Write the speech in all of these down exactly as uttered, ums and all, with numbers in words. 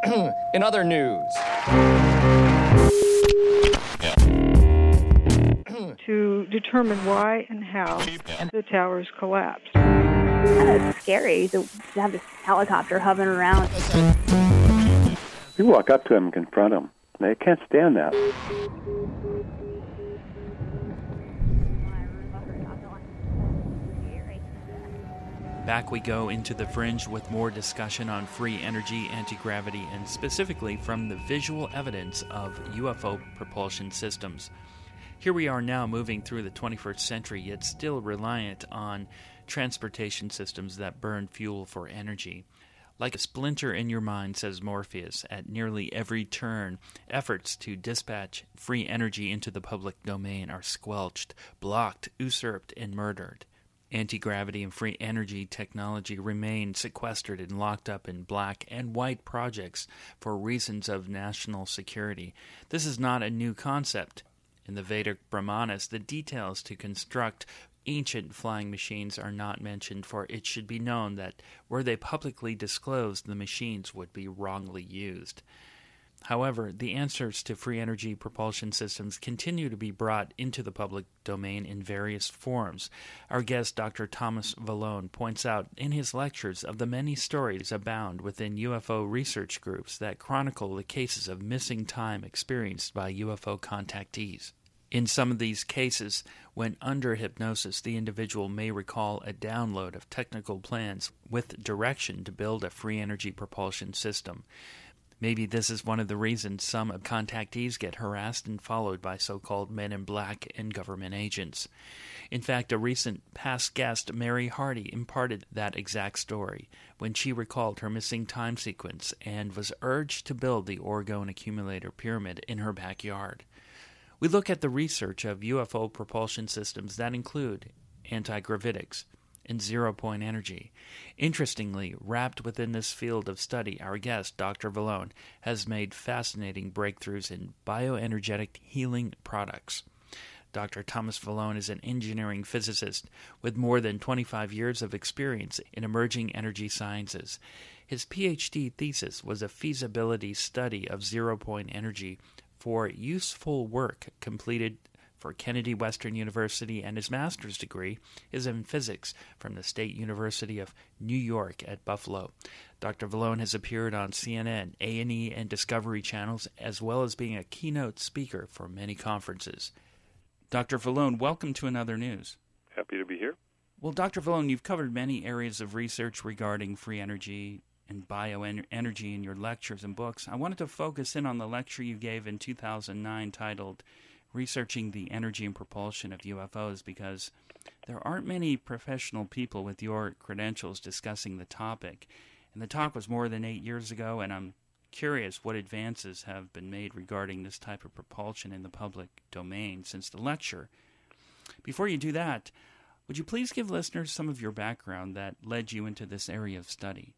In other news, to determine why and how the towers collapsed. Kind of scary to have this helicopter hovering around. You walk up to them and confront them. They can't stand that. Back we go into the fringe with more discussion on free energy, anti-gravity, and specifically from the visual evidence of U F O propulsion systems. Here we are now moving through the twenty-first century, yet still reliant on transportation systems that burn fuel for energy. Like a splinter in your mind, says Morpheus, at nearly every turn, efforts to dispatch free energy into the public domain are squelched, blocked, usurped, and murdered. Anti-gravity and free energy technology remain sequestered and locked up in black and white projects for reasons of national security. This is not a new concept. In the Vedic Brahmanas, the details to construct ancient flying machines are not mentioned, for it should be known that were they publicly disclosed, the machines would be wrongly used. However, the answers to free energy propulsion systems continue to be brought into the public domain in various forms. Our guest, Doctor Thomas Vallone, points out in his lectures of the many stories abound within U F O research groups that chronicle the cases of missing time experienced by U F O contactees. In some of these cases, when under hypnosis, the individual may recall a download of technical plans with direction to build a free energy propulsion system. Maybe this is one of the reasons some contactees get harassed and followed by so-called men in black and government agents. In fact, a recent past guest, Mary Hardy, imparted that exact story when she recalled her missing time sequence and was urged to build the Orgone accumulator pyramid in her backyard. We look at the research of U F O propulsion systems that include anti-gravitics and zero-point energy. Interestingly, wrapped within this field of study, our guest, Doctor Vallone, has made fascinating breakthroughs in bioenergetic healing products. Doctor Thomas Vallone is an engineering physicist with more than twenty-five years of experience in emerging energy sciences. His P H D thesis was a feasibility study of zero-point energy for useful work completed for Kennedy Western University, and his master's degree is in physics from the State University of New York at Buffalo. Doctor Vallone has appeared on C N N, A and E, and Discovery channels, as well as being a keynote speaker for many conferences. Doctor Vallone, welcome to Another News. Happy to be here. Well, Doctor Vallone, you've covered many areas of research regarding free energy and bioenergy in your lectures and books. I wanted to focus in on the lecture you gave in two thousand nine titled Researching the Energy and Propulsion of U F Os, because there aren't many professional people with your credentials discussing the topic. And the talk was more than eight years ago, and I'm curious what advances have been made regarding this type of propulsion in the public domain since the lecture. Before you do that, would you please give listeners some of your background that led you into this area of study?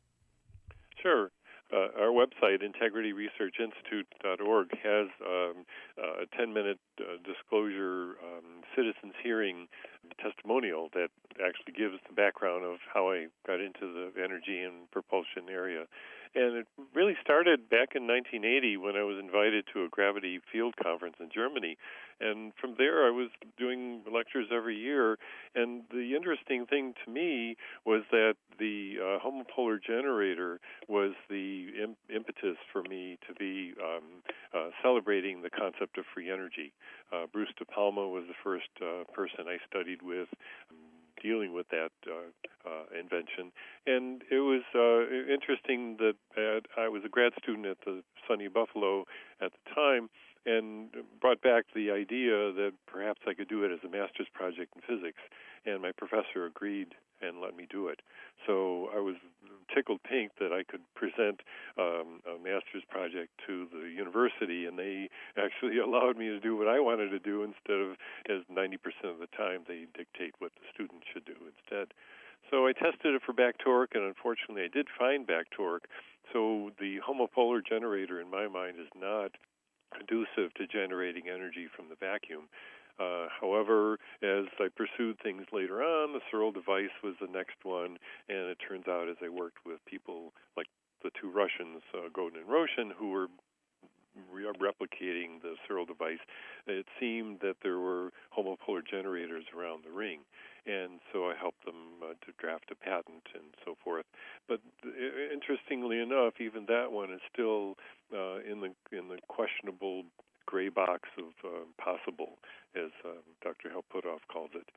Sure. Uh, our website, integrity research institute dot org, has um, a ten-minute uh, disclosure um, citizens hearing testimonial that actually gives the background of how I got into the energy and propulsion area. And it really started back in nineteen eighty when I was invited to a gravity field conference in Germany. And from there, I was doing lectures every year. And the interesting thing to me was that the uh, homopolar generator was the im- impetus for me to be um, uh, celebrating the concept of free energy. Uh, Bruce De Palma was the first uh, person I studied with um, dealing with that uh, uh, invention. And it was uh, interesting that uh, I was a grad student at the SUNY Buffalo at the time, and brought back the idea that perhaps I could do it as a master's project in physics. And my professor agreed and let me do it. So I was tickled pink that I could present um, a master's project to the university, and they actually allowed me to do what I wanted to do instead of, as ninety percent of the time, they dictate what the students should do instead. So I tested it for back torque, and unfortunately I did find back torque. So the homopolar generator, in my mind, is not conducive to generating energy from the vacuum. Uh, however, as I pursued things later on, the Searle device was the next one, and it turns out as I worked with people like the two Russians, uh, Godin and Roshan, who were re- replicating the Searle device, it seemed that there were homopolar generators around the ring. And so I helped them uh, to draft a patent and so forth. But uh, interestingly enough, even that one is still uh, in the in the questionable gray box of uh, possible, as uh, Doctor Helputhoff calls it.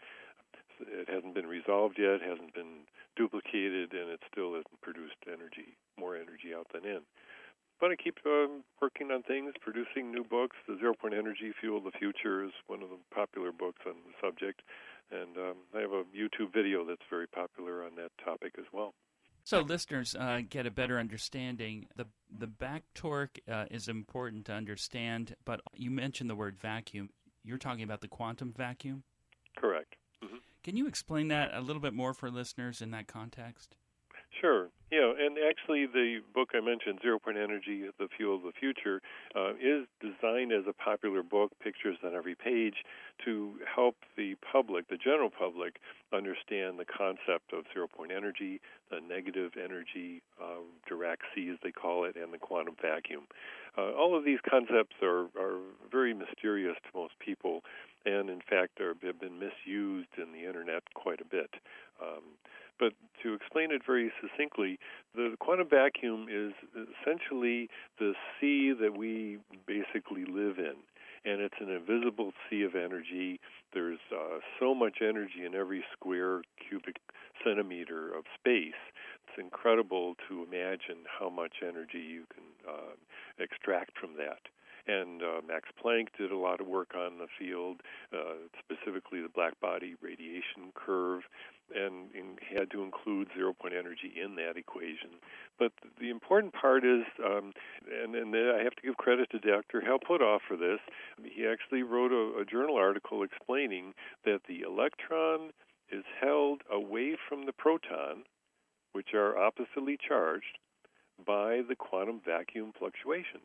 It hasn't been resolved yet, hasn't been duplicated, and it still hasn't produced energy, more energy out than in. But I keep um, working on things, producing new books. The Zero Point Energy Fuel of the Future is one of the popular books on the subject. And um, I have a YouTube video that's very popular on that topic as well. So listeners uh, get a better understanding. The the back torque uh, is important to understand, but you mentioned the word vacuum. You're talking about the quantum vacuum? Correct. Mm-hmm. Can you explain that a little bit more for listeners in that context? Sure. Yeah, and actually the book I mentioned, Zero Point Energy, The Fuel of the Future, uh, is designed as a popular book, pictures on every page, to help the public, the general public, understand the concept of zero point energy, the negative energy, uh, Dirac sea, as they call it, and the quantum vacuum. Uh, all of these concepts are, are very mysterious to most people, and in fact are, have been misused in the Internet quite a bit. Um, But to explain it very succinctly, the quantum vacuum is essentially the sea that we basically live in. And it's an invisible sea of energy. There's uh, so much energy in every square cubic centimeter of space. It's incredible to imagine how much energy you can uh, extract from that. And uh, Max Planck did a lot of work on the field, uh, specifically the black body radiation curve, and, and had to include zero-point energy in that equation. But the important part is, um, and, and I have to give credit to Doctor Helputhoff for this, he actually wrote a, a journal article explaining that the electron is held away from the proton, which are oppositely charged, by the quantum vacuum fluctuations.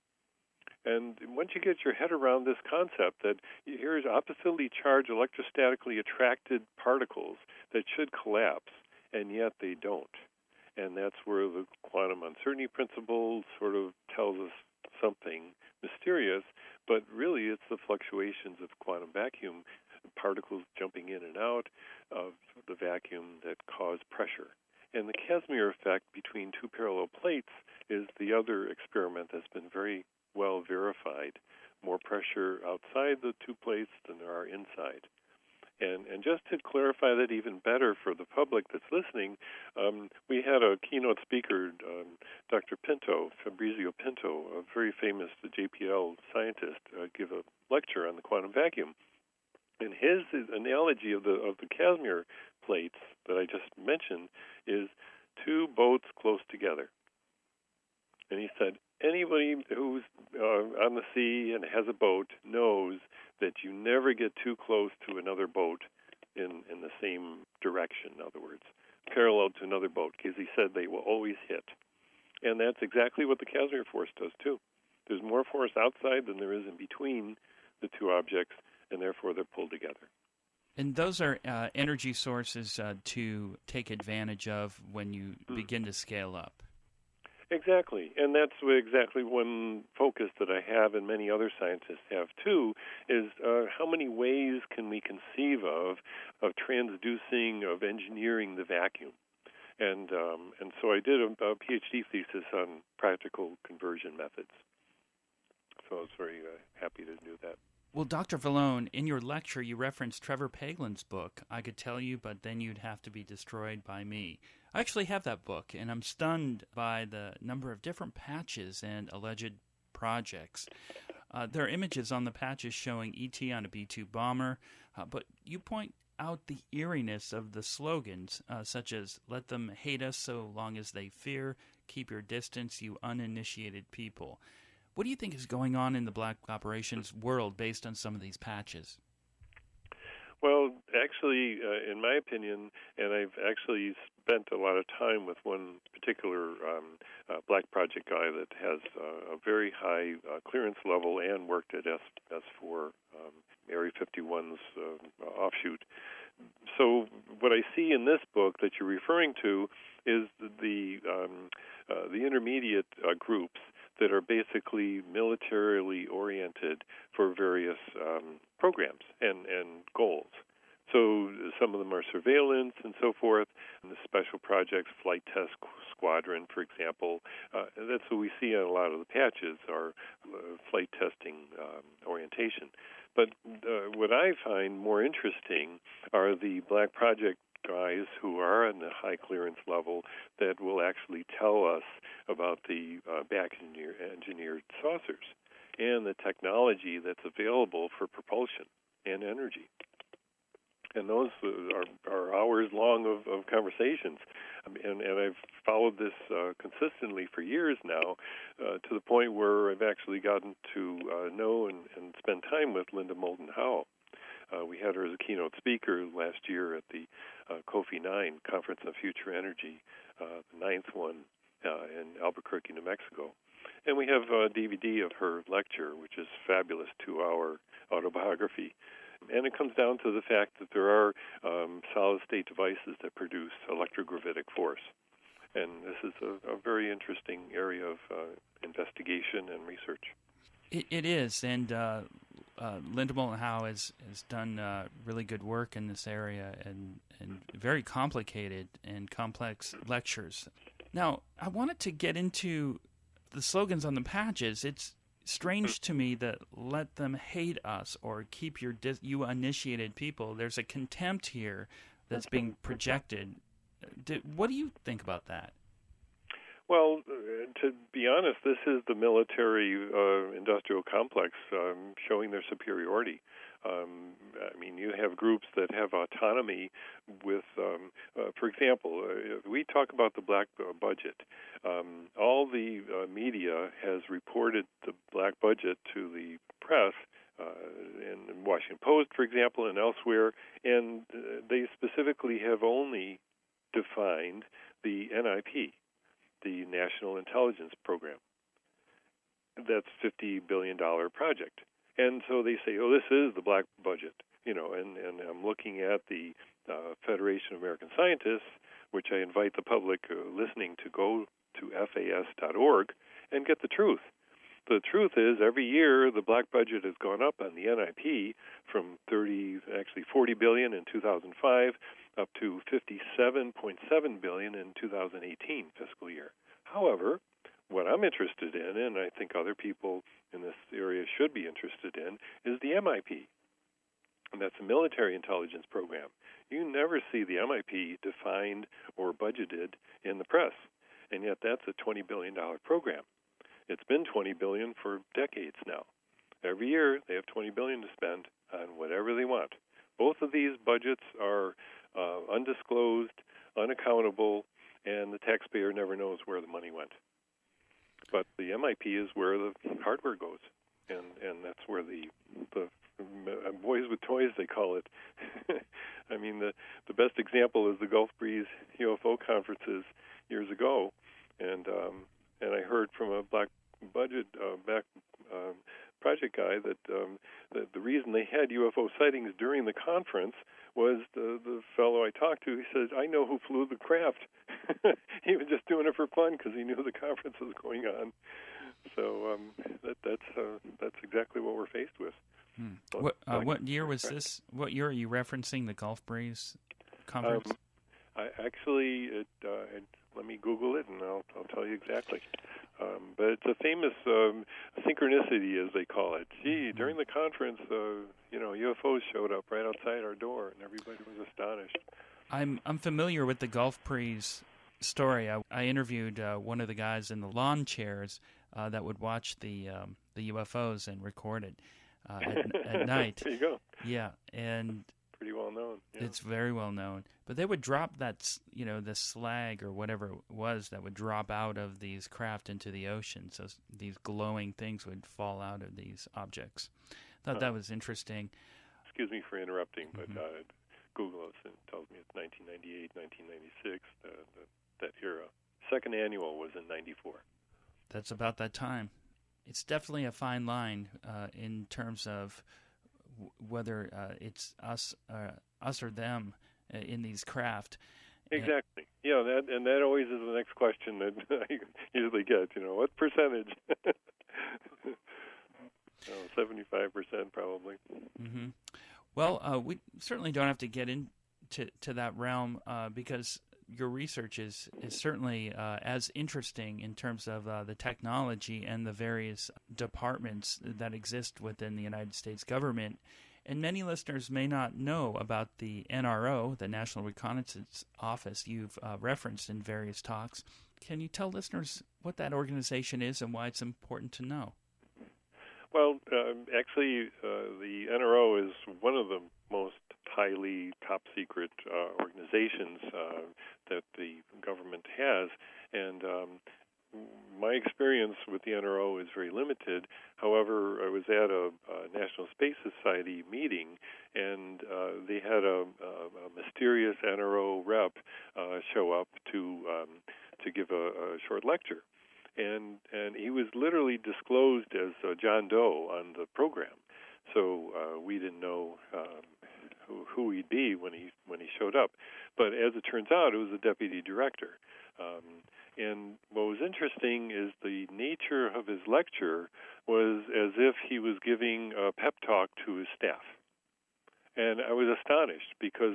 And once you get your head around this concept that here's oppositely charged, electrostatically attracted particles that should collapse, and yet they don't. And that's where the quantum uncertainty principle sort of tells us something mysterious, but really it's the fluctuations of quantum vacuum, particles jumping in and out of the vacuum that cause pressure. And the Casimir effect between two parallel plates is the other experiment that's been very well verified. More pressure outside the two plates than there are inside. And and just to clarify that even better for the public that's listening, um, we had a keynote speaker, um, Doctor Pinto, Fabrizio Pinto, a very famous J P L scientist, uh, give a lecture on the quantum vacuum. And his analogy of the of the Casimir plates that I just mentioned is two boats close together. And he said, anybody who's uh, on the sea and has a boat knows that you never get too close to another boat in, in the same direction, in other words, parallel to another boat, because he said they will always hit. And that's exactly what the Casimir force does, too. There's more force outside than there is in between the two objects, and therefore they're pulled together. And those are uh, energy sources uh, to take advantage of when you mm. begin to scale up. Exactly, and that's exactly one focus that I have and many other scientists have too, is uh, how many ways can we conceive of of transducing, of engineering the vacuum. And um, and so I did a, a PhD thesis on practical conversion methods. So I was very uh, happy to do that. Well, Doctor Vallone, in your lecture, you referenced Trevor Paglin's book, I Could Tell You, But Then You'd Have to Be Destroyed by Me. I actually have that book, and I'm stunned by the number of different patches and alleged projects. Uh, there are images on the patches showing E T on a B two bomber, uh, but you point out the eeriness of the slogans, uh, such as, let them hate us so long as they fear, keep your distance, you uninitiated people. What do you think is going on in the black operations world based on some of these patches? Well, actually, uh, in my opinion, and I've actually spent a lot of time with one particular um, uh, black project guy that has uh, a very high uh, clearance level and worked at S four, um, Area fifty-one's uh, offshoot. so what I see in this book that you're referring to is the um, uh, the intermediate uh, groups that are basically militarily oriented for various um, programs and, and goals. So some of them are surveillance and so forth, and the special projects, Flight Test Squadron, for example. Uh, that's what we see on a lot of the patches, are uh, flight testing um, orientation. But uh, what I find more interesting are the Black Project guys who are on the high clearance level that will actually tell us about the uh, back engineer, engineered saucers and the technology that's available for propulsion and energy. And those are, are hours long of, of conversations. And, and I've followed this uh, consistently for years now, uh, to the point where I've actually gotten to uh, know and, and spend time with Linda Moulton Howe. Uh, we had her as a keynote speaker last year at the uh, COFI nine Conference on Future Energy, uh, the ninth one uh, in Albuquerque, New Mexico. And we have a D V D of her lecture, which is fabulous, two-hour autobiography. And it comes down to the fact that there are um, solid-state devices that produce electrogravitic force. And this is a, a very interesting area of uh, investigation and research. It, it is, and uh, uh, Linda Moulton Howe has, has done uh, really good work in this area and, and very complicated and complex lectures. Now, I wanted to get into the slogans on the patches. It's strange to me that let them hate us or keep your dis- you initiated people. There's a contempt here that's being projected. Did, what do you think about that? Well, uh, to be honest, this is the military uh, industrial complex um, showing their superiority. Um, I mean, you have groups that have autonomy with, um, uh, for example, uh, we talk about the black uh, budget. Um, all the uh, media has reported the black budget to the press, uh, in the Washington Post, for example, and elsewhere, and uh, they specifically have only defined the N I P, the National Intelligence Program. That's a fifty billion dollars project. And so they say, oh, this is the black budget, you know, and, and I'm looking at the uh, Federation of American Scientists, which I invite the public uh, listening to go to F A S dot org and get the truth. The truth is, every year the black budget has gone up on the N I P from thirty, actually forty billion in two thousand five up to fifty-seven point seven billion in two thousand eighteen fiscal year. However, what I'm interested in, and I think other people in this area should be interested in, is the M I P. And that's a military intelligence program. You never see the M I P defined or budgeted in the press, and yet that's a twenty billion dollars program. It's been twenty billion dollars for decades now. Every year they have twenty billion dollars to spend on whatever they want. Both of these budgets are uh, undisclosed, unaccountable, and the taxpayer never knows where the money went. But the M I P is where the hardware goes, and, and that's where the the boys with toys, they call it. I mean, the the best example is the Gulf Breeze U F O conferences years ago, and um, and I heard from a black budget uh, back um, project guy that um, the, the reason they had U F O sightings during the conference was the the fellow I talked to. He said, "I know who flew the craft." He was just doing it for fun because he knew the conference was going on. So um, that, that's uh, that's exactly what we're faced with. Hmm. What uh, what year was this? What year are you referencing? The Gulf Breeze conference? Um, I actually, it, uh, it, let me Google it, and I'll I'll tell you exactly. Um, but it's a famous um, synchronicity, as they call it. Gee, during the conference, uh, you know, U F Os showed up right outside our door, and everybody was astonished. I'm I'm familiar with the Gulf Breeze story. I, I interviewed uh, one of the guys in the lawn chairs uh, that would watch the um, the U F Os and record it uh, at, at night. There you go. Yeah, and pretty well known. Yeah. It's very well known. But they would drop that, you know, the slag or whatever it was that would drop out of these craft into the ocean. So these glowing things would fall out of these objects. Thought huh. that was interesting. Excuse me for interrupting, but mm-hmm. uh, Google us and tells me it's nineteen ninety-eight, nineteen ninety-six, uh, the, that era. Second annual was in ninety-four. That's about that time. It's definitely a fine line uh, in terms of w- whether uh, it's us uh, us or them uh, in these craft. Exactly. Yeah, that and that always is the next question that I usually get. You know, what percentage? oh, seventy-five percent probably. Mm-hmm. Well, uh, we certainly don't have to get into to that realm uh, because your research is, is certainly uh, as interesting in terms of uh, the technology and the various departments that exist within the United States government. And many listeners may not know about the N R O, the National Reconnaissance Office, you've uh, referenced in various talks. Can you tell listeners what that organization is and why it's important to know? Well, uh, actually, uh, the N R O is one of the most highly top-secret uh, organizations uh, that the government has, and um, my experience with the N R O is very limited. However, I was at a, a National Space Society meeting, and uh, they had a, a, a mysterious N R O rep uh, show up to um, to give a, a short lecture. And and he was literally disclosed as uh, John Doe on the program, so uh, we didn't know um, who, who he'd be when he when he showed up. But as it turns out, it was the deputy director. Um, and what was interesting is the nature of his lecture was as if he was giving a pep talk to his staff. And I was astonished because,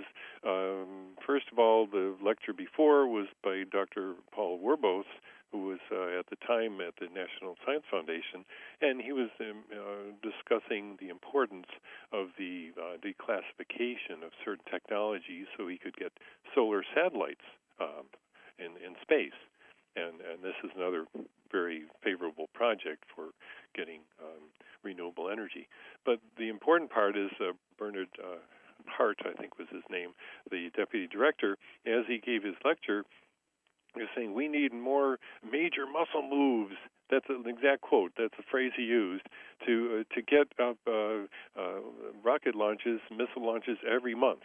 um, first of all, the lecture before was by Doctor Paul Werbos, who was uh, at the time at the National Science Foundation, and he was um, uh, discussing the importance of the uh, declassification of certain technologies so he could get solar satellites um, in, in space. And, and this is another very favorable project for getting um, renewable energy. But the important part is uh, Bernard uh, Hart, I think was his name, the deputy director, as he gave his lecture, he was saying, we need more major muscle moves. That's an exact quote. That's a phrase he used to uh, to get up uh, uh, rocket launches, missile launches every month.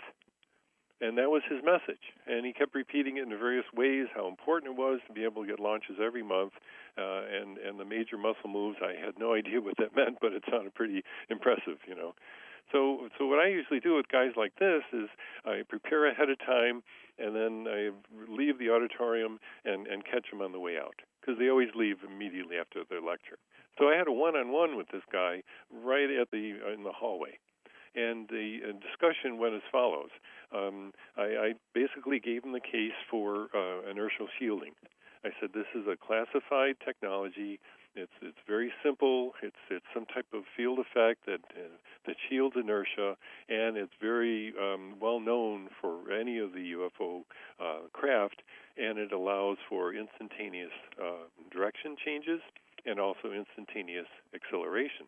And that was his message. And he kept repeating it in various ways, how important it was to be able to get launches every month. Uh, and, and the major muscle moves, I had no idea what that meant, but it sounded pretty impressive, you know. So so what I usually do with guys like this is I prepare ahead of time, and then I leave the auditorium and, and catch them on the way out, because they always leave immediately after their lecture. So I had a one-on-one with this guy right at the uh, in the hallway. And the uh, discussion went as follows. Um, I, I basically gave him the case for uh, inertial shielding. I said, this is a classified technology. It's it's very simple. It's it's some type of field effect that uh, that shields inertia, and it's very um, well known for any of the U F O uh, craft, and it allows for instantaneous uh, direction changes and also instantaneous acceleration.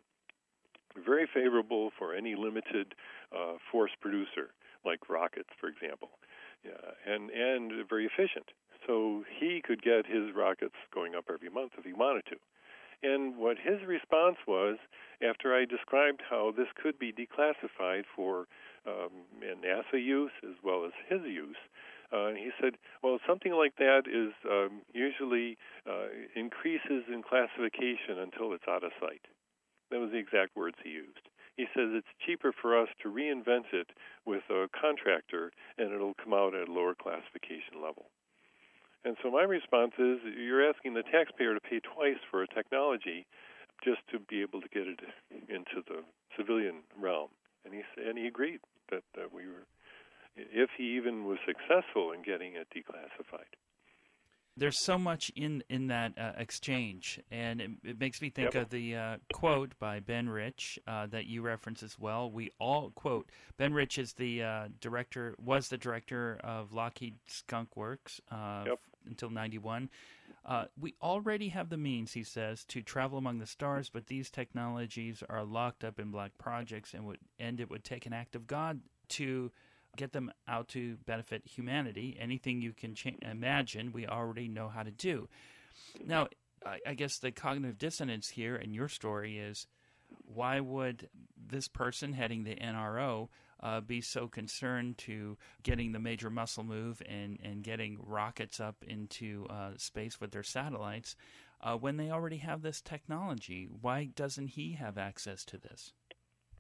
Very favorable for any limited uh, force producer, like rockets, for example, yeah, and and very efficient. So he could get his rockets going up every month if he wanted to. And what his response was, after I described how this could be declassified for um, NASA use as well as his use, uh, he said, well, something like that is um, usually uh, increases in classification until it's out of sight. That was the exact words he used. He says it's cheaper for us to reinvent it with a contractor, and it'll come out at a lower classification level. And so my response is, you're asking the taxpayer to pay twice for a technology just to be able to get it into the civilian realm. And he and he agreed that, that we were, if he even was successful in getting it declassified. There's so much in, in that uh, exchange, and it, it makes me think Yep. of the uh, quote by Ben Rich uh, that you reference as well. We all quote Ben Rich is the uh, director, was the director of Lockheed Skunk Works uh, Yep. f- until ninety-one. Uh, we already have the means, he says, to travel among the stars, but these technologies are locked up in black projects, and would and it would take an act of God to get them out to benefit humanity. Anything you can cha- imagine, we already know how to do. Now, I, I guess the cognitive dissonance here in your story is, why would this person heading the N R O uh, be so concerned to getting the major muscle move and, and getting rockets up into uh, space with their satellites uh, when they already have this technology? Why doesn't he have access to this?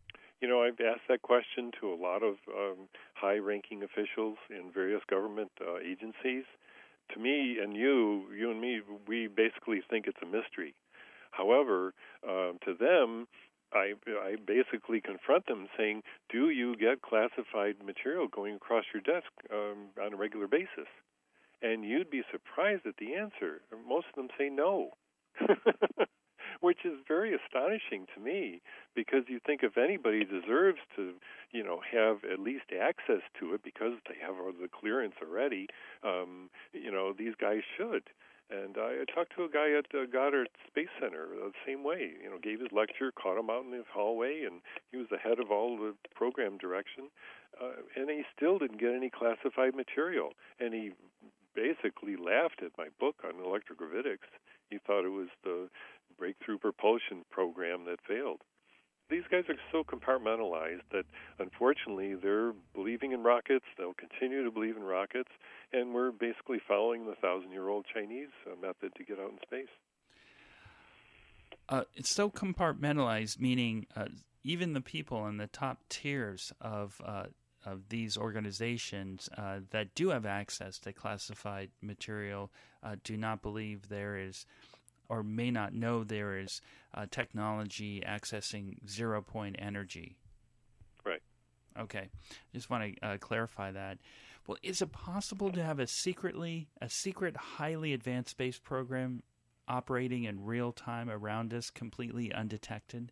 you know, I've asked that question to a lot of um, high-ranking officials in various government uh, agencies. To me and you, you and me, we basically think it's a mystery. However, um, to them, I, I basically confront them saying, do you get classified material going across your desk um, on a regular basis? And you'd be surprised at the answer. Most of them say no, which is very astonishing to me, because you think if anybody deserves to, you know, have at least access to it because they have the clearance already, um, you know, these guys should. And I talked to a guy at the Goddard Space Center the same way, you know, gave his lecture, caught him out in the hallway, and he was the head of all the program direction, uh, and he still didn't get any classified material. And he basically laughed at my book on electrogravitics. He thought it was the breakthrough propulsion program that failed. These guys are so compartmentalized that, unfortunately, they're believing in rockets. They'll continue to believe in rockets, and we're basically following the thousand-year-old Chinese uh, method to get out in space. Uh, it's so compartmentalized, meaning uh, even the people in the top tiers of uh, of these organizations uh, that do have access to classified material uh, do not believe there is, or may not know there is, uh, technology accessing zero-point energy. Right. Okay. Just want to uh, clarify that. Well, is it possible to have a secretly, a secret, highly advanced space program operating in real time around us, completely undetected?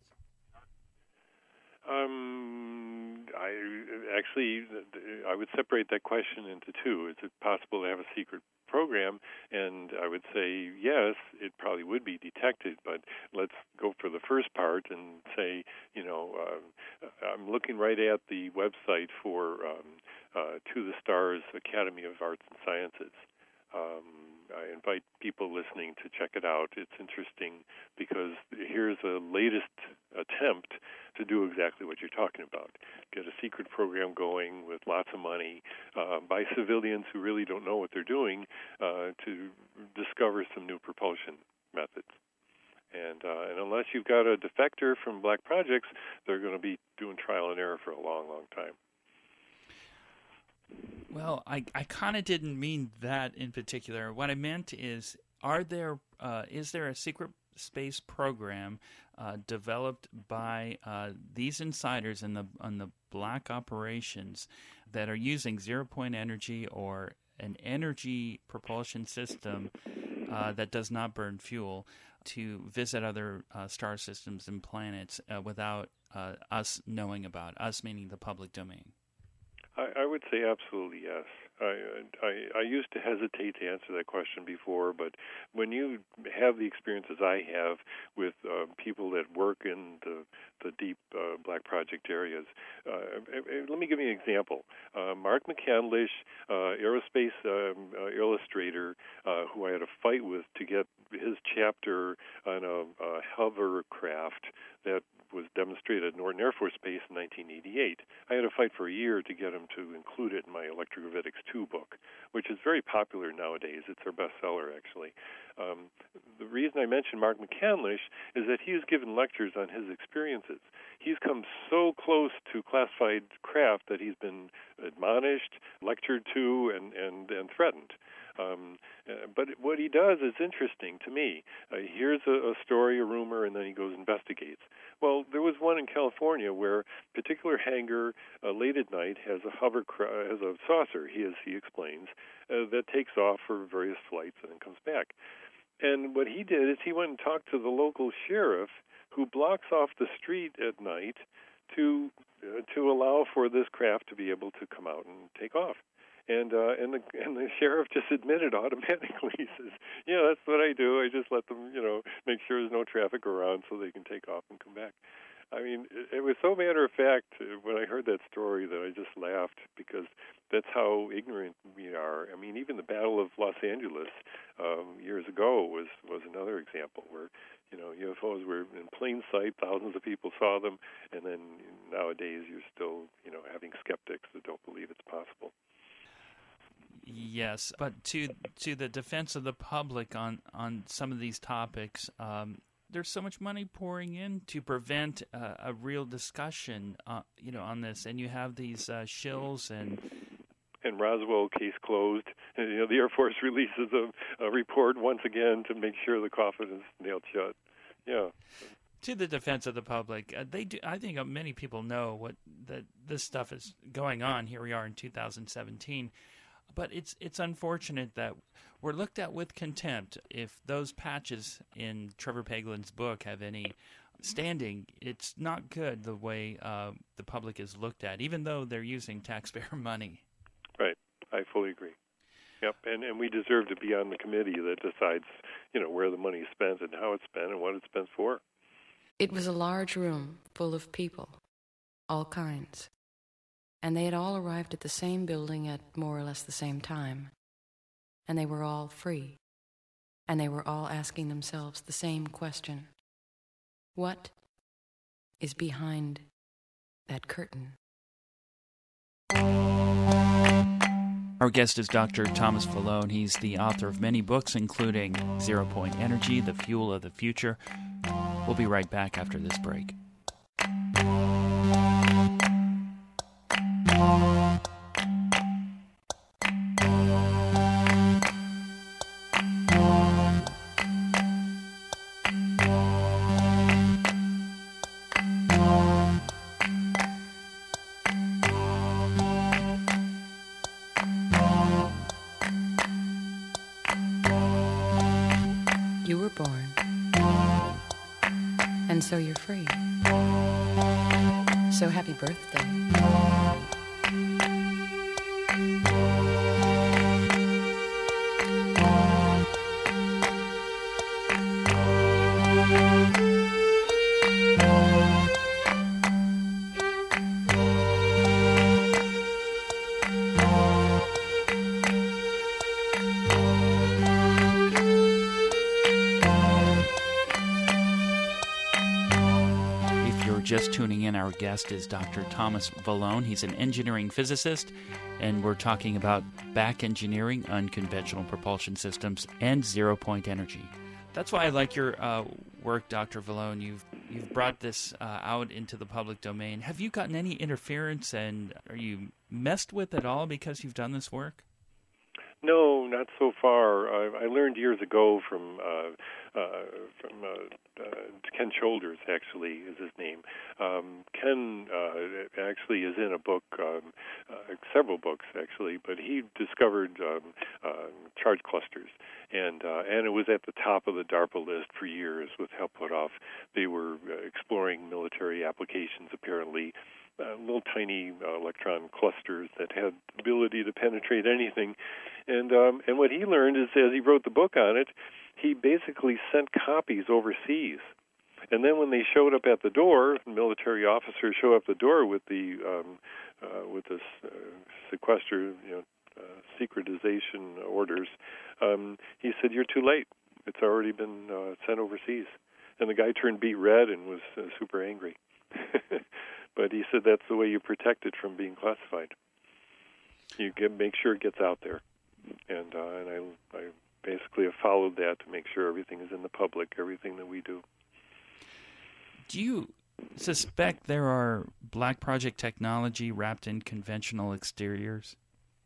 Um, I actually, I would separate that question into two. Is it possible to have a secret program? And I would say yes, it probably would be detected, but let's go for the first part and say, you know, uh, I'm looking right at the website for um, uh, To the Stars Academy of Arts and Sciences. Um, I invite people listening to check it out. It's interesting because here's a latest attempt to do exactly what you're talking about. Get a secret program going with lots of money uh, by civilians who really don't know what they're doing uh, to discover some new propulsion methods. And, uh, and unless you've got a defector from Black Projects, they're going to be doing trial and error for a long, long time. Well, I, I kind of didn't mean that in particular. What I meant is, are there uh, is there a secret space program uh, developed by uh, these insiders in the on the black operations that are using zero-point energy or an energy propulsion system uh, that does not burn fuel to visit other uh, star systems and planets uh, without uh, us knowing about, us meaning the public domain? I, I would say absolutely yes. I, I I used to hesitate to answer that question before, but when you have the experiences I have with uh, people that work in the the deep uh, Black Project areas, uh, let me give you an example. Uh, Mark McCandlish, uh, aerospace um, uh, illustrator, uh, who I had a fight with to get his chapter on a, a hovercraft that was demonstrated at Norton Air Force Base in nineteen eighty-eight. I had a fight for a year to get him to include it in my Electrogravitics two book, which is very popular nowadays. It's our bestseller, actually. Um, the reason I mention Mark McCandlish is that he has given lectures on his experiences. He's come so close to classified craft that he's been admonished, lectured to, and, and, and threatened. Um, uh, but what he does is interesting to me. Uh, he hears a, a story, a rumor, and then he goes and investigates. Well, there was one in California where a particular hangar uh, late at night has a hover cra- has a saucer, he as he explains, uh, that takes off for various flights and then comes back. And what he did is he went and talked to the local sheriff, who blocks off the street at night to uh, to allow for this craft to be able to come out and take off. And uh, and the and the sheriff just admitted automatically. He says, "Yeah, that's what I do. I just let them, you know, make sure there's no traffic around so they can take off and come back." I mean, it, it was so matter of fact when I heard that story that I just laughed, because that's how ignorant we are. I mean, even the Battle of Los Angeles um, years ago was was another example where, you know, U F Os were in plain sight, thousands of people saw them, and then nowadays you're still, you know, having skeptics that don't believe it's possible. Yes, but to to the defense of the public on, on some of these topics, um, there's so much money pouring in to prevent uh, a real discussion, uh, you know, on this, and you have these uh, shills and. And Roswell case closed. And, you know, the Air Force releases a, a report once again to make sure the coffin is nailed shut. Yeah. To the defense of the public, uh, they do. I think uh, many people know what that this stuff is going on. Here we are in two thousand seventeen, but it's it's unfortunate that we're looked at with contempt. If those patches in Trevor Paglen's book have any standing, it's not good the way uh, the public is looked at, even though they're using taxpayer money. Right. I fully agree. Yep. And and we deserve to be on the committee that decides, you know, where the money is spent and how it's spent and what it's spent for. It was a large room full of people, all kinds, and they had all arrived at the same building at more or less the same time, and they were all free, and they were all asking themselves the same question: what is behind that curtain? Our guest is Doctor Thomas Vallone. He's the author of many books, including Zero Point Energy, The Fuel of the Future. We'll be right back after this break. You were born, and so you're free. So happy birthday. Just tuning in, our guest is Doctor Thomas Vallone. He's an engineering physicist, and we're talking about back engineering, unconventional propulsion systems, and zero-point energy. That's why I like your uh, work, Doctor Vallone. You've you've brought this uh, out into the public domain. Have you gotten any interference, and are you messed with at all because you've done this work? No, not so far. I, I learned years ago from uh, uh, from uh, uh, Ken Shoulders, actually, is his name. Um, Ken uh, actually is in a book, um, uh, several books, actually, but he discovered um, uh, charge clusters, and uh, and it was at the top of the DARPA list for years with help put off. They were uh, exploring military applications, apparently. Uh, little tiny uh, electron clusters that had the ability to penetrate anything. And um, and what he learned is, as he wrote the book on it, he basically sent copies overseas. And then when they showed up at the door, military officers show up at the door with the um, uh, with this uh, sequester, you know, uh, secretization orders, um, he said, "You're too late. It's already been uh, sent overseas." And the guy turned beet red and was uh, super angry. But he said that's the way you protect it from being classified. You get, make sure it gets out there. And uh, and I, I basically have followed that to make sure everything is in the public, everything that we do. Do you suspect there are black project technology wrapped in conventional exteriors?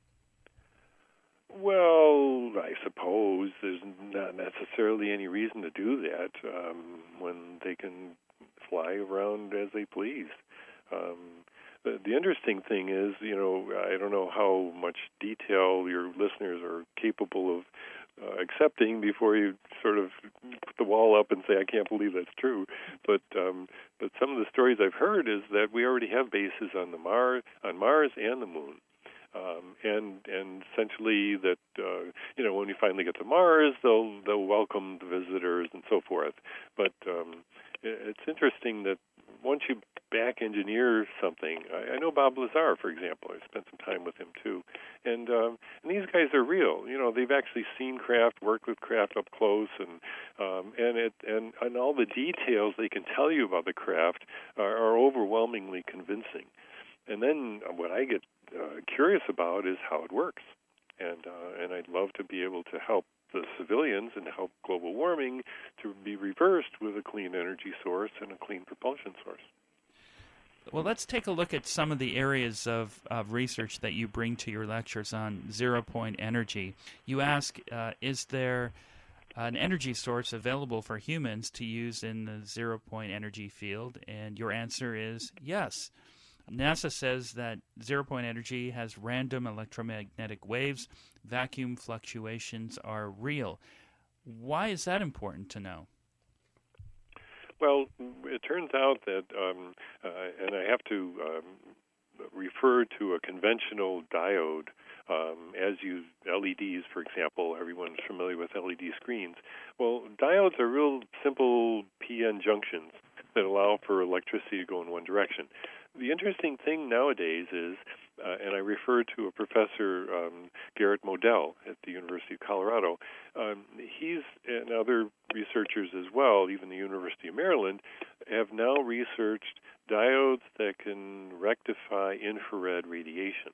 Well, I suppose there's not necessarily any reason to do that um, when they can fly around as they please. Um, the, the interesting thing is, you know, I don't know how much detail your listeners are capable of uh, accepting before you sort of put the wall up and say, I can't believe that's true. But um, but some of the stories I've heard is that we already have bases on the Mars, on Mars and the Moon. Um, and and essentially that uh, you know, when we finally get to Mars, they'll they'll welcome the visitors and so forth. But um, it's interesting that once you back engineer something, I, I know Bob Lazar, for example. I spent some time with him too, and um, and these guys are real. You know, they've actually seen craft, worked with craft up close, and um, and it and, and all the details they can tell you about the craft are, are overwhelmingly convincing. And then what I get uh, curious about is how it works, and uh, and I'd love to be able to help the civilians and help global warming to be reversed with a clean energy source and a clean propulsion source. Well, let's take a look at some of the areas of, of research that you bring to your lectures on zero-point energy. You ask, uh, is there an energy source available for humans to use in the zero-point energy field? And your answer is yes. NASA says that zero-point energy has random electromagnetic waves. Vacuum fluctuations are real. Why is that important to know? Well, it turns out that, um, uh, and I have to um, refer to a conventional diode, um, as you L E Ds, for example. Everyone's familiar with L E D screens. Well, diodes are real simple P N junctions that allow for electricity to go in one direction. The interesting thing nowadays is, uh, and I refer to a professor, um, Garrett Modell at the University of Colorado, um, he's and other researchers as well, even the University of Maryland, have now researched diodes that can rectify infrared radiation.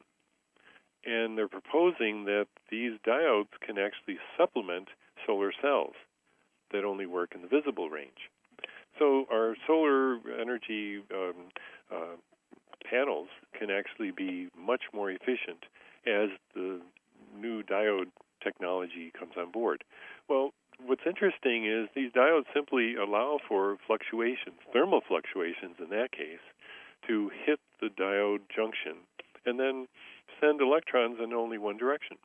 And they're proposing that these diodes can actually supplement solar cells that only work in the visible range. So our solar energy um, uh, panels can actually be much more efficient as the new diode technology comes on board. Well, what's interesting is these diodes simply allow for fluctuations, thermal fluctuations in that case, to hit the diode junction and then send electrons in only one direction.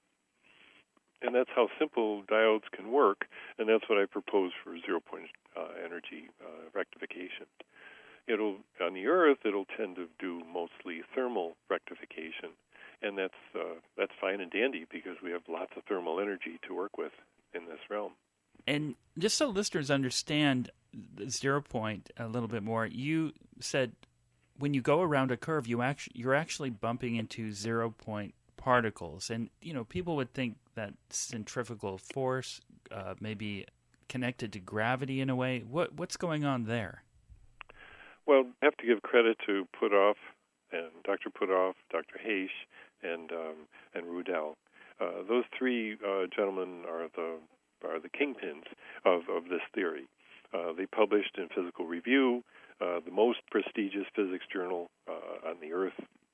And that's how simple diodes can work, and that's what I propose for zero-point uh, energy uh, rectification. It'll on the Earth, it'll tend to do mostly thermal rectification, and that's uh, that's fine and dandy because we have lots of thermal energy to work with in this realm. And just so listeners understand the zero point a little bit more, you said when you go around a curve, you actually you're actually bumping into zero point particles, and you know people would think that centrifugal force uh, may be connected to gravity in a way. What what's going on there? Well, I have to give credit to Puthoff and Doctor Puthoff, Doctor Haish, and um, and Rudel. Uh, those three uh, gentlemen are the are the kingpins of, of this theory. Uh, they published in Physical Review, uh, the most prestigious physics journal uh, on the Earth,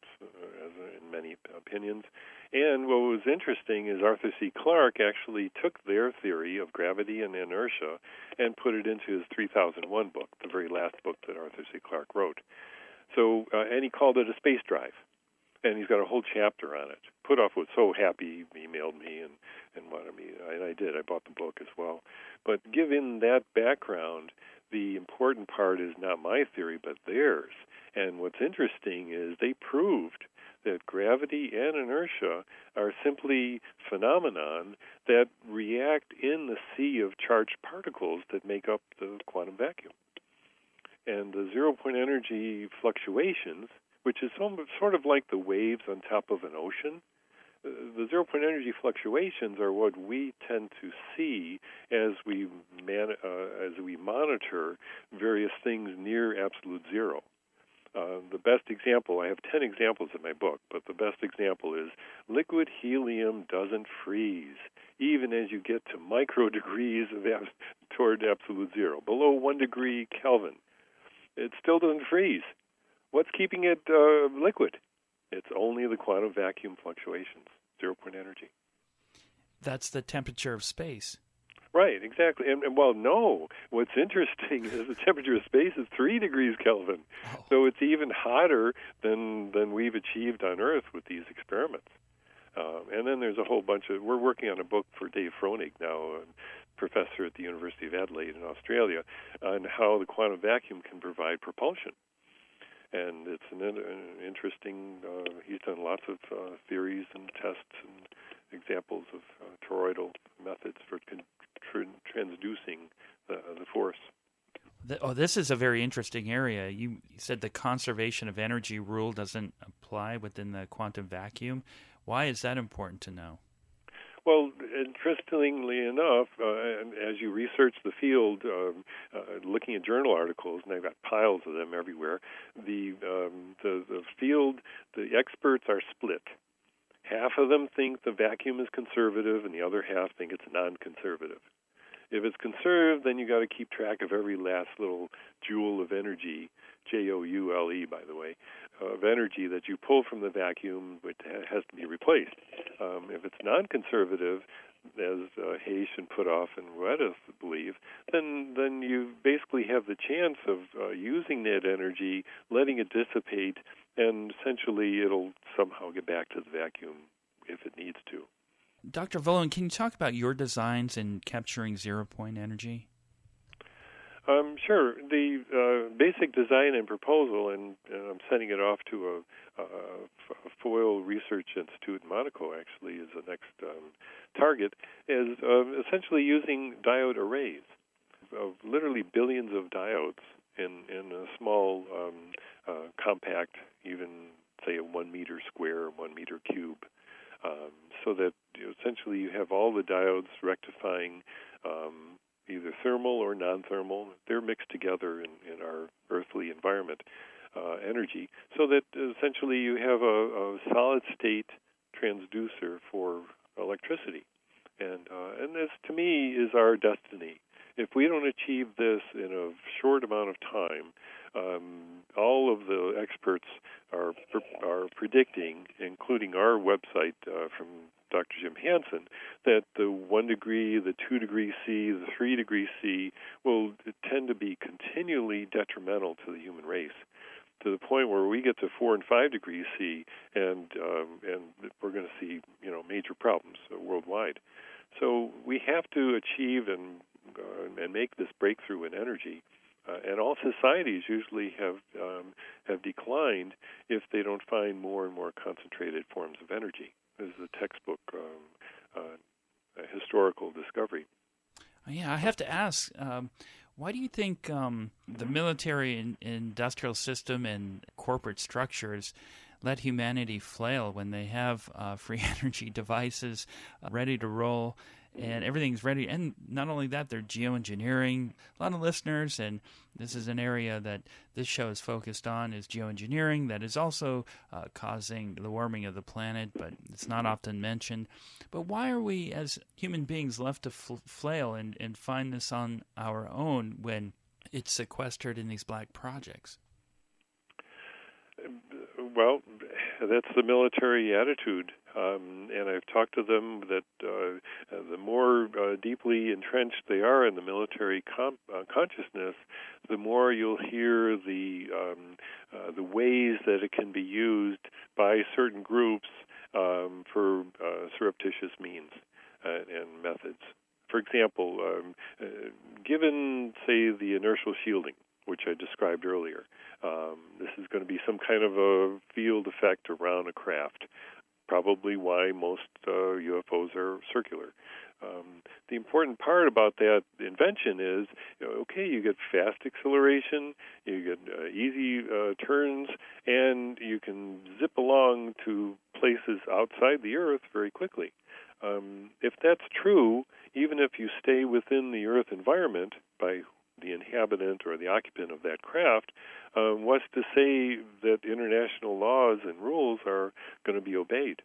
uh, in many opinions. And what was interesting is Arthur C. Clarke actually took their theory of gravity and inertia and put it into his three thousand one book, the very last book that Arthur C. Clarke wrote. So, uh, and he called it a space drive. And he's got a whole chapter on it. Puthoff was so happy, he emailed me and, and wanted me, and I did. I bought the book as well. But given that background, the important part is not my theory, but theirs. And what's interesting is they proved that gravity and inertia are simply phenomenon that react in the sea of charged particles that make up the quantum vacuum. And the zero-point energy fluctuations, which is sort of like the waves on top of an ocean, the zero-point energy fluctuations are what we tend to see as we man, uh, as we monitor various things near absolute zero. Uh, the best example, I have ten examples in my book, but the best example is liquid helium doesn't freeze, even as you get to micro degrees of ab- toward absolute zero, below one degree Kelvin. It still doesn't freeze. What's keeping it uh, liquid? It's only the quantum vacuum fluctuations, zero-point energy. That's the temperature of space. Right, exactly. And, and well, no. What's interesting is the temperature of space is three degrees Kelvin. Oh. So it's even hotter than than we've achieved on Earth with these experiments. Um, and then there's a whole bunch of, we're working on a book for Dave Fronig now, a professor at the University of Adelaide in Australia, on how the quantum vacuum can provide propulsion. And it's an, an interesting, uh, he's done lots of uh, theories and tests and examples of uh, toroidal methods for con- tr- transducing the, the force. The, oh, this is a very interesting area. You, you said the conservation of energy rule doesn't apply within the quantum vacuum. Why is that important to know? Well, interestingly enough, uh, as you research the field, um, uh, looking at journal articles, and I've got piles of them everywhere, the, um, the the field, the experts are split. Half of them think the vacuum is conservative, and the other half think it's non-conservative. If it's conserved, then you got to keep track of every last little joule of energy, J O U L E, by the way, of energy that you pull from the vacuum, which has to be replaced. Um, if it's non-conservative, as uh, Hayes and Puthoff and Ruedas believe, then then you basically have the chance of uh, using that energy, letting it dissipate, and essentially it'll somehow get back to the vacuum if it needs to. Doctor Vollon, can you talk about your designs in capturing zero-point energy? Um, sure. The uh, basic design and proposal, and, and I'm sending it off to a, a, a Foil Research Institute in Monaco, actually, is the next um, target, is uh, essentially using diode arrays of literally billions of diodes in, in a small, um, uh, compact, even, say, a one meter square, one meter cube, um, so that you know, essentially you have all the diodes rectifying um, either thermal or non-thermal. They're mixed together in, in our earthly environment uh, energy, so that essentially you have a, a solid-state transducer for electricity. And uh, and this, to me, is our destiny. If we don't achieve this in a short amount of time, um, all of the experts are are predicting, including our website uh, from Doctor Jim Hansen, that the one degree, the two degree C, the three degree C will tend to be continually detrimental to the human race, to the point where we get to four and five degrees C, and um, and we're going to see you know major problems uh, worldwide. So we have to achieve and uh, and make this breakthrough in energy. Uh, and all societies usually have um, have declined if they don't find more and more concentrated forms of energy. This is a textbook um, uh, a historical discovery. Yeah, I have to ask, um, why do you think um, the military and industrial system and corporate structures let humanity flail when they have uh, free energy devices uh, ready to roll and everything's ready? And not only that, they're geoengineering. A lot of listeners, and this is an area that this show is focused on, is geoengineering that is also uh, causing the warming of the planet, but it's not often mentioned. But why are we, as human beings, left to fl- flail and, and find this on our own when it's sequestered in these black projects? Well, that's the military attitude. Um, and I've talked to them that uh, the more uh, deeply entrenched they are in the military com- uh, consciousness, the more you'll hear the um, uh, the ways that it can be used by certain groups um, for uh, surreptitious means uh, and methods. For example, um, uh, given, say, the inertial shielding, which I described earlier, um, this is going to be some kind of a field effect around a craft. Probably why most uh, U F Os are circular. Um, the important part about that invention is, you know, okay, you get fast acceleration, you get uh, easy uh, turns, and you can zip along to places outside the Earth very quickly. Um, if that's true, even if you stay within the Earth environment by the inhabitant or the occupant of that craft, um, what's to say that international laws and rules are going to be obeyed?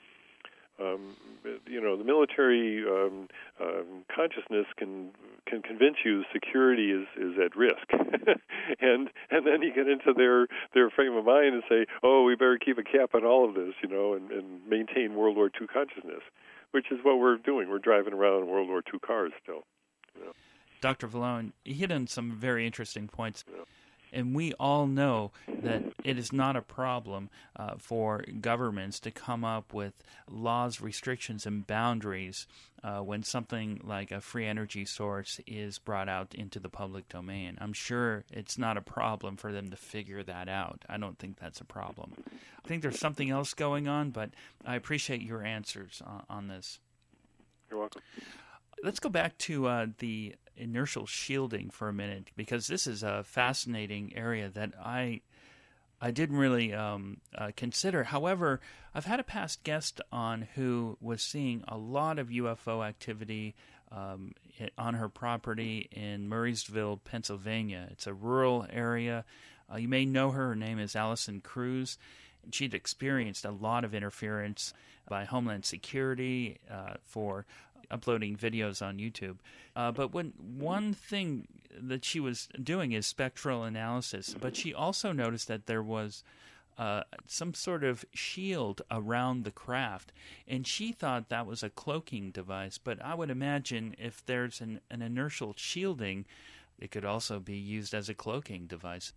Um, you know, the military um, um, consciousness can can convince you security is, is at risk, and and then you get into their, their frame of mind and say, oh, we better keep a cap on all of this, you know, and, and maintain World War Two consciousness, which is what we're doing. We're driving around in World War Two cars still. You know. Doctor Vollon, you hit on some very interesting points. And we all know that it is not a problem uh, for governments to come up with laws, restrictions, and boundaries uh, when something like a free energy source is brought out into the public domain. I'm sure it's not a problem for them to figure that out. I don't think that's a problem. I think there's something else going on, but I appreciate your answers on, on this. You're welcome. Let's go back to uh, the inertial shielding for a minute, because this is a fascinating area that I I didn't really um, uh, consider. However, I've had a past guest on who was seeing a lot of U F O activity um, on her property in Murraysville, Pennsylvania. It's a rural area. Uh, you may know her. Her name is Allison Cruz. she'd experienced a lot of interference by Homeland Security uh, for uploading videos on YouTube. Uh, but when one thing that she was doing is spectral analysis, but she also noticed that there was uh, some sort of shield around the craft, and she thought that was a cloaking device. But I would imagine if there's an, an inertial shielding, it could also be used as a cloaking device.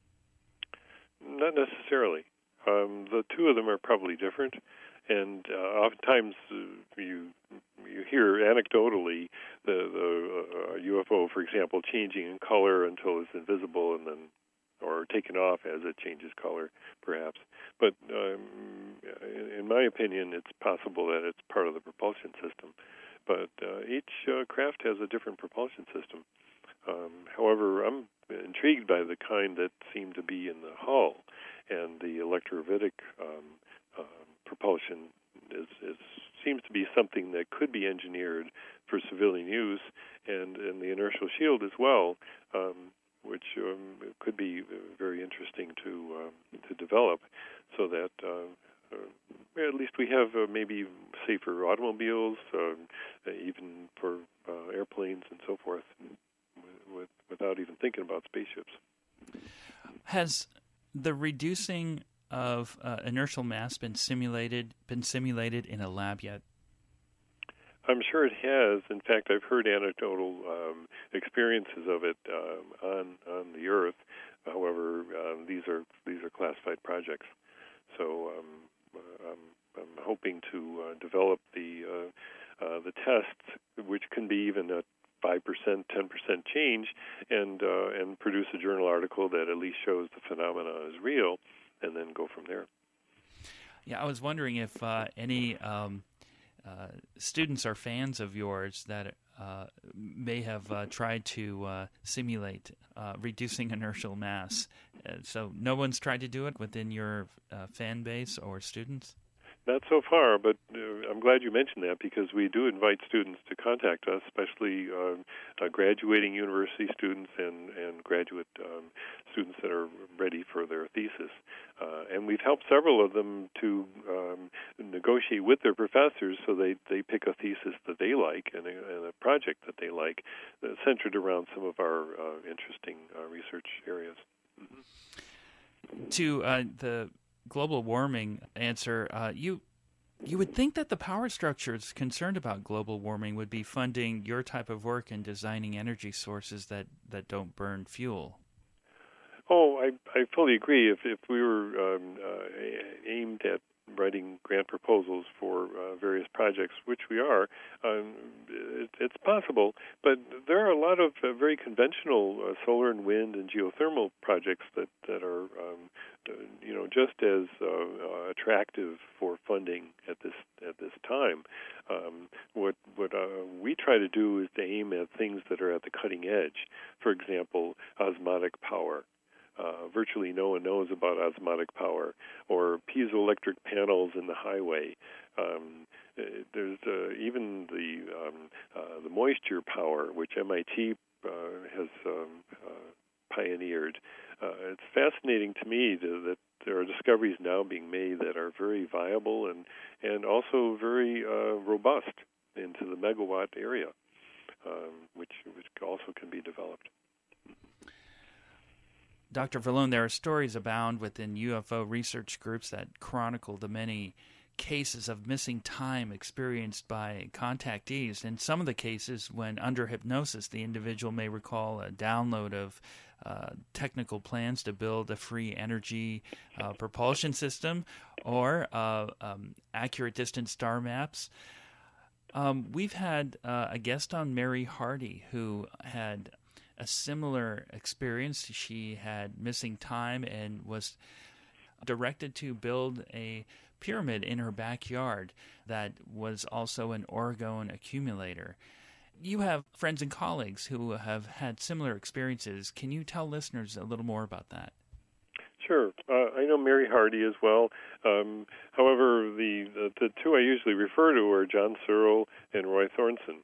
Not necessarily. Um, the two of them are probably different, and uh, oftentimes uh, you you hear anecdotally the, the uh, U F O, for example, changing in color until it's invisible, and then or taken off as it changes color, perhaps. But um, in my opinion, it's possible that it's part of the propulsion system. But uh, each uh, craft has a different propulsion system. Um, however, I'm intrigued by the kind that seem to be in the hull, and the electrolytic um, uh, propulsion is, is seems to be something that could be engineered for civilian use, and, and the inertial shield as well, um, which um, could be very interesting to um, to develop, so that uh, uh, at least we have uh, maybe safer automobiles, uh, even for uh, airplanes and so forth, with, without even thinking about spaceships. Has the reducing of uh, inertial mass been simulated been simulated in a lab yet? I'm sure it has. In fact, I've heard anecdotal um, experiences of it um, on on the Earth. However, um, these are these are classified projects, so um, uh, I'm, I'm hoping to uh, develop the uh, uh, the tests, which can be even a five percent, ten percent change, and uh, and produce a journal article that at least shows the phenomena is real, and then go from there. Yeah, I was wondering if uh, any um, uh, students or fans of yours that uh, may have uh, tried to uh, simulate uh, reducing inertial mass. Uh, so no one's tried to do it within your uh, fan base or students? Not so far, but uh, I'm glad you mentioned that, because we do invite students to contact us, especially uh, uh, graduating university students and, and graduate um, students that are ready for their thesis. Uh, and we've helped several of them to um, negotiate with their professors so they, they pick a thesis that they like and a, and a project that they like that's centered around some of our uh, interesting uh, research areas. Mm-hmm. To uh, the global warming answer, uh, you you would think that the power structures concerned about global warming would be funding your type of work in designing energy sources that, that don't burn fuel. Oh, I, I fully agree. If if we were um, uh, aimed at writing grant proposals for uh, various projects, which we are, um, it, it's possible. But there are a lot of uh, very conventional uh, solar and wind and geothermal projects that that are, um, uh, you know, just as uh, uh, attractive for funding at this at this time. Um, what what uh, we try to do is to aim at things that are at the cutting edge. For example, osmotic power. Uh, virtually no one knows about osmotic power, or piezoelectric panels in the highway. Um, there's uh, even the um, uh, the moisture power, which M I T uh, has um, uh, pioneered. Uh, it's fascinating to me to, that there are discoveries now being made that are very viable and and also very uh, robust into the megawatt area, um, which which also can be developed. Doctor Vallone, there are stories abound within U F O research groups that chronicle the many cases of missing time experienced by contactees. In some of the cases, when under hypnosis, the individual may recall a download of uh, technical plans to build a free energy uh, propulsion system or uh, um, accurate distant star maps. Um, we've had uh, a guest on, Mary Hardy, who had a similar experience. She had missing time and was directed to build a pyramid in her backyard that was also an orgone accumulator. You have friends and colleagues who have had similar experiences. Can you tell listeners a little more about that? Sure. Uh, I know Mary Hardy as well. Um, however, the, the the two I usually refer to are John Searle and Roy Thornton.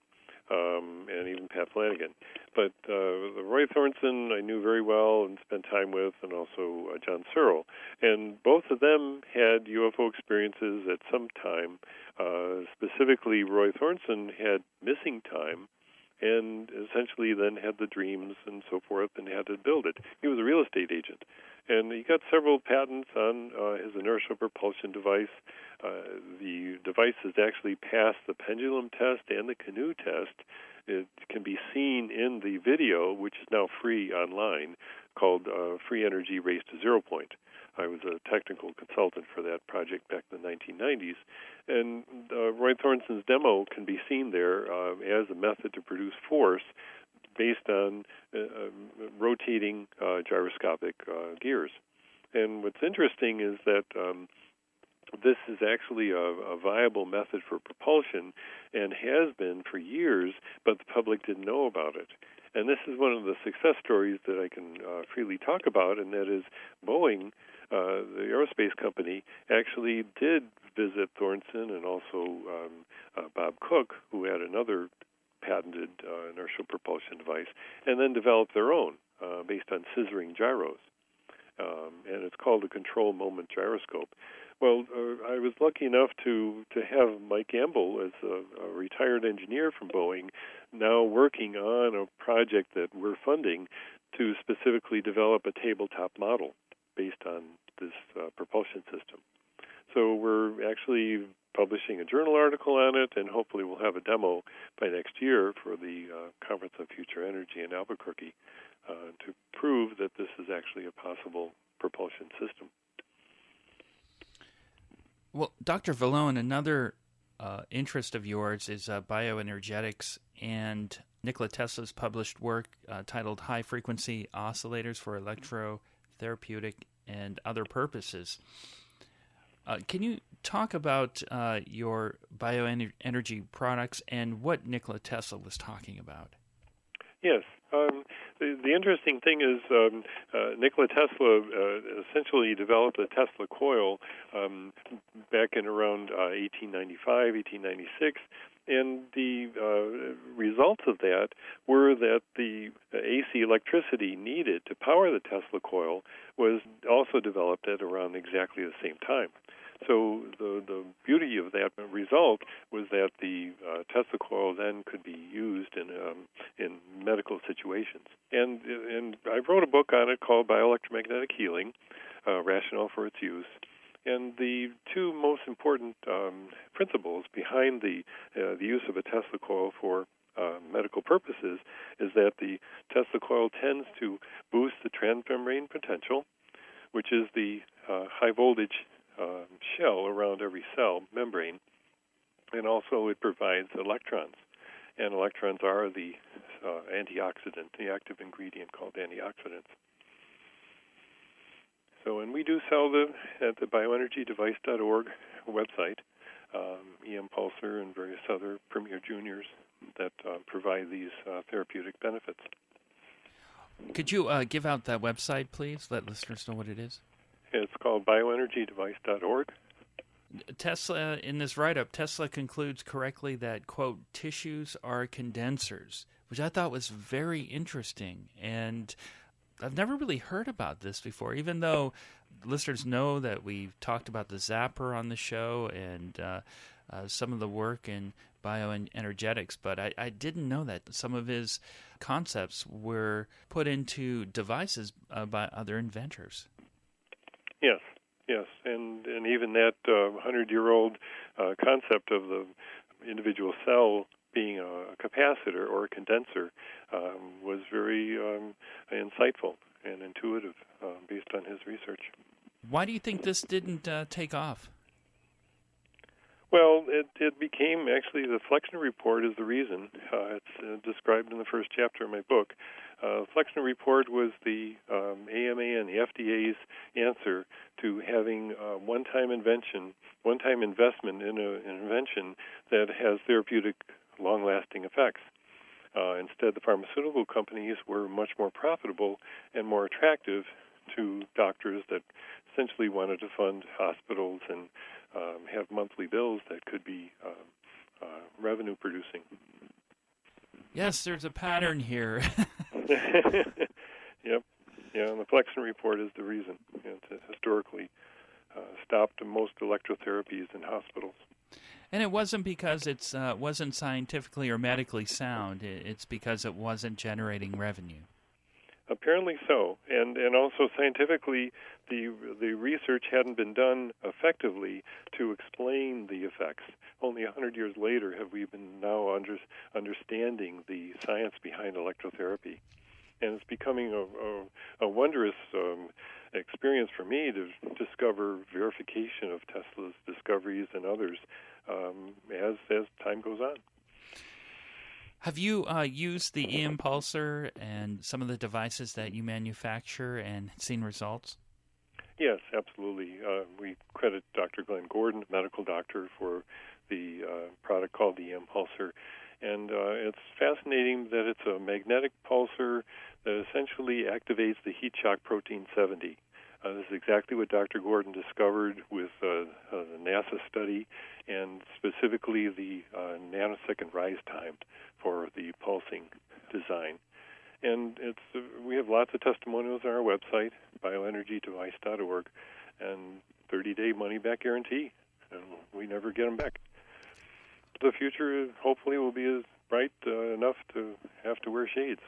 um, and even Pat Flanagan. But uh, Roy Thornton I knew very well and spent time with, and also uh, John Searle. And both of them had U F O experiences at some time. Uh, specifically, Roy Thornton had missing time, and essentially then had the dreams and so forth and had to build it. He was a real estate agent. And he got several patents on uh, his inertial propulsion device. Uh, the device has actually passed the pendulum test and the canoe test. It can be seen in the video, which is now free online, called uh, Free Energy Race to Zero Point. I was a technical consultant for that project back in the nineteen nineties. And uh, Roy Thornton's demo can be seen there uh, as a method to produce force based on uh, uh, rotating uh, gyroscopic uh, gears. And what's interesting is that um, this is actually a, a viable method for propulsion and has been for years, but the public didn't know about it. And this is one of the success stories that I can uh, freely talk about, and that is Boeing, uh, the aerospace company, actually did visit Thornton and also um, uh, Bob Cook, who had another patented uh, inertial propulsion device, and then developed their own uh, based on scissoring gyros. Um, and it's called a control moment gyroscope. Well, uh, I was lucky enough to, to have Mike Gamble as a, a retired engineer from Boeing now working on a project that we're funding to specifically develop a tabletop model based on this uh, propulsion system. So we're actually publishing a journal article on it, and hopefully we'll have a demo by next year for the uh, Conference on Future Energy in Albuquerque uh, to prove that this is actually a possible propulsion system. Well, Doctor Vallone, another uh, interest of yours is uh, bioenergetics, and Nikola Tesla's published work uh, titled High Frequency Oscillators for Electrotherapeutic and Other Purposes. Uh, can you talk about uh, your bioenergy products and what Nikola Tesla was talking about? Yes. Um, the, the interesting thing is um, uh, Nikola Tesla uh, essentially developed a Tesla coil um, back in around uh, eighteen ninety-five, eighteen ninety-six, and the uh, results of that were that the A C electricity needed to power the Tesla coil was also developed at around exactly the same time. So the the beauty of that result was that the uh, Tesla coil then could be used in um, in medical situations. And and I wrote a book on it called Bioelectromagnetic Healing, uh, Rationale for Its Use. And the two most important um, principles behind the uh, the use of a Tesla coil for uh, medical purposes is that the Tesla coil tends to boost the transmembrane potential, which is the uh, high voltage Uh, shell around every cell membrane, and also it provides electrons, and electrons are the uh, antioxidant, the active ingredient called antioxidants. So, and we do sell them at the bioenergy device dot org website, um, E M Pulsar and various other premier juniors that uh, provide these uh, therapeutic benefits. Could you uh, give out that website, please? Let listeners know what it is. It's called bioenergy device dot org. Tesla, in this write-up, Tesla concludes correctly that, quote, tissues are condensers, which I thought was very interesting. And I've never really heard about this before, even though listeners know that we've talked about the Zapper on the show and uh, uh, some of the work in bioenergetics, but I, I didn't know that some of his concepts were put into devices uh, by other inventors. Yes, yes, and and even that uh, hundred-year-old uh, concept of the individual cell being a capacitor or a condenser um, was very um, insightful and intuitive uh, based on his research. Why do you think this didn't uh, take off? Well, it, it became, actually, the Flexner Report is the reason. Uh, it's uh, described in the first chapter of my book. Uh, the Flexner Report was the um, A M A and the F D A's answer to having a one-time invention, one-time investment in a, an invention that has therapeutic, long-lasting effects. Uh, instead, the pharmaceutical companies were much more profitable and more attractive to doctors that essentially wanted to fund hospitals and um, have monthly bills that could be uh, uh, revenue-producing. Yes, there's a pattern here. Yep. Yeah, and the Flexen report is the reason. You know, it's historically uh, stopped most electrotherapies in hospitals. And it wasn't because it uh, wasn't scientifically or medically sound. It's because it wasn't generating revenue. Apparently so, and and also scientifically, the the research hadn't been done effectively to explain the effects. Only a hundred years later have we been now under, understanding the science behind electrotherapy, and it's becoming a, a, a wondrous um, experience for me to discover verification of Tesla's discoveries and others um, as as time goes on. Have you uh, used the eImpulsor and some of the devices that you manufacture and seen results? Yes, absolutely. Uh, we credit Doctor Glenn Gordon, medical doctor, for the uh, product called the eImpulsor. And uh, it's fascinating that it's a magnetic pulsar that essentially activates the heat shock protein seventy. Uh, this is exactly what Doctor Gordon discovered with uh, uh, the NASA study, and specifically the uh, nanosecond rise time for the pulsing design. And it's uh, we have lots of testimonials on our website, bioenergy device dot org, and thirty-day money-back guarantee, and we never get them back. The future, hopefully, will be as bright uh, enough to have to wear shades.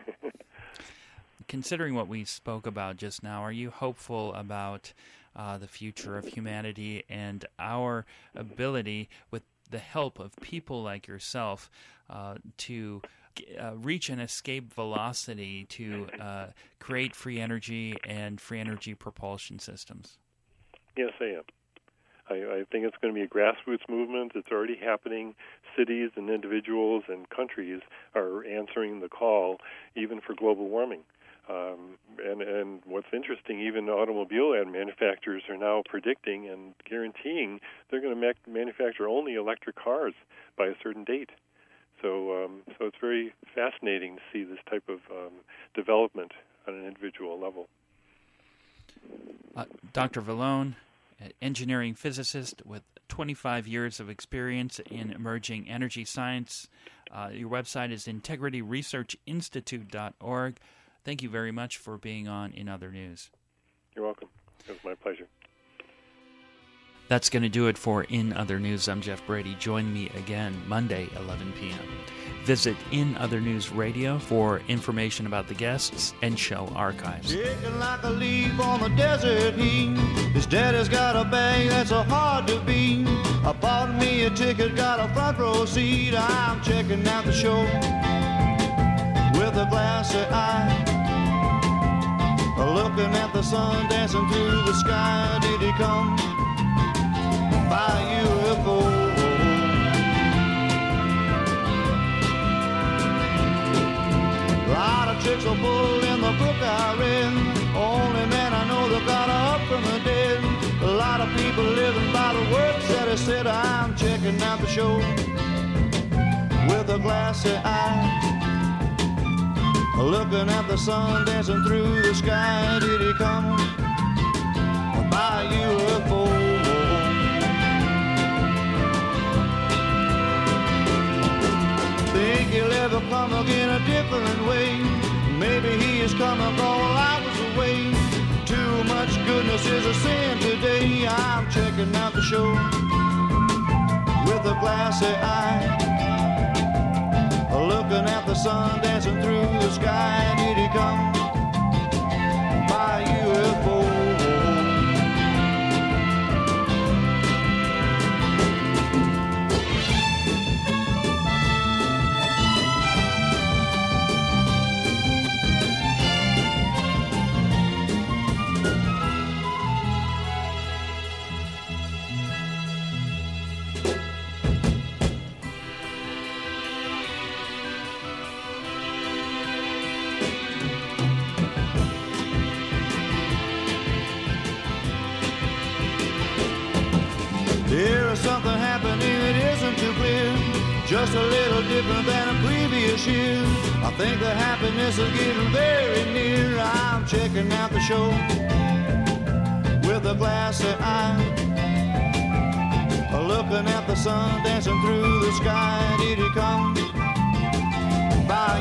Considering what we spoke about just now, are you hopeful about uh, the future of humanity and our ability, with the help of people like yourself, uh, to uh, reach an escape velocity to uh, create free energy and free energy propulsion systems? Yes, I am. I, I think it's going to be a grassroots movement. It's already happening. Cities and individuals and countries are answering the call, even for global warming. Um, and, and what's interesting, even automobile manufacturers are now predicting and guaranteeing they're going to ma- manufacture only electric cars by a certain date. So, um, so it's very fascinating to see this type of um, development on an individual level. Uh, Doctor Vallone, engineering physicist with twenty-five years of experience in emerging energy science. Uh, your website is integrity research institute dot org. Thank you very much for being on In Other News. You're welcome. It was my pleasure. That's going to do it for In Other News. I'm Jeff Brady. Join me again Monday, eleven p.m. Visit In Other News Radio for information about the guests and show archives. Shaking like a leaf on the desert heat. His daddy's got a bag that's so hard to beat. I bought me a ticket, got a front row seat. I'm checking out the show with a glassy eye, looking at the sun dancing through the sky. Did he come by U F O? A lot of tricks are pulled in the book I read. Only man I know that got up from the dead. A lot of people living by the words that he said. I'm checking out the show with a glassy eye, looking at the sun dancing through the sky. Did he come by U F O? Think he'll ever come again a different way? Maybe he is coming all hours away. Too much goodness is a sin today. I'm checking out the show with a glassy eye, looking at the sun dancing through the sky. Did he come by U F O? There is something happening that isn't too clear, just a little different than a previous year. I think the happiness is getting very near. I'm checking out the show with a glassy eye, looking at the sun dancing through the sky. Did he come by